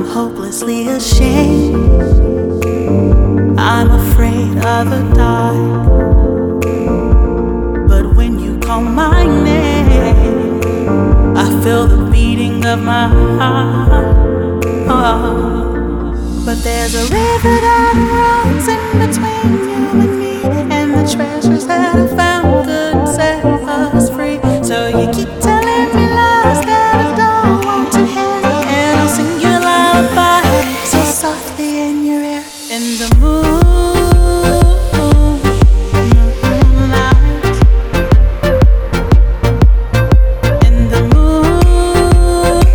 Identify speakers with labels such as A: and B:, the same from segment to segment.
A: hopelessly ashamed. I'm afraid of the dark, but when you call my name, I feel the beating of my heart. But there's a river that runs in between you and me, and the treasures that I found could set us free. So you keep telling me lies that I don't want to hear, and I'll sing you a lullaby so softly in your ear. In the moonlight, in the moonlight,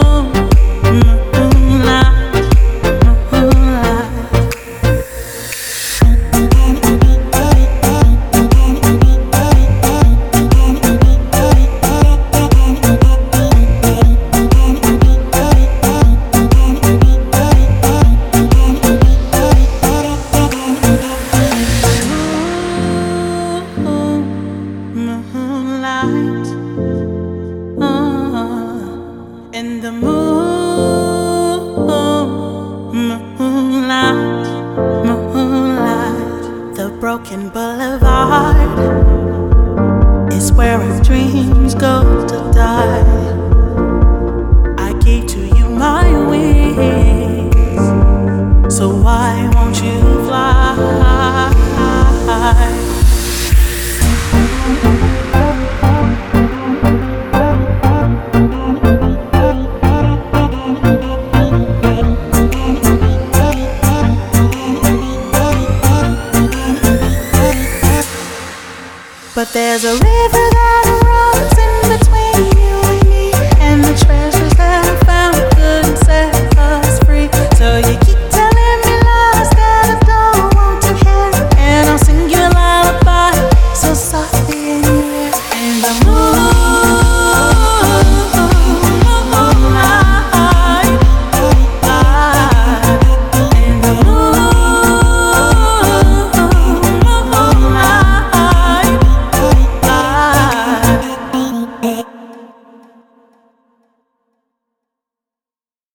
A: in the moonlight, the broken boulevard is where our dreams go to die. I gave to you my wings, so why won't you fly? But there's a river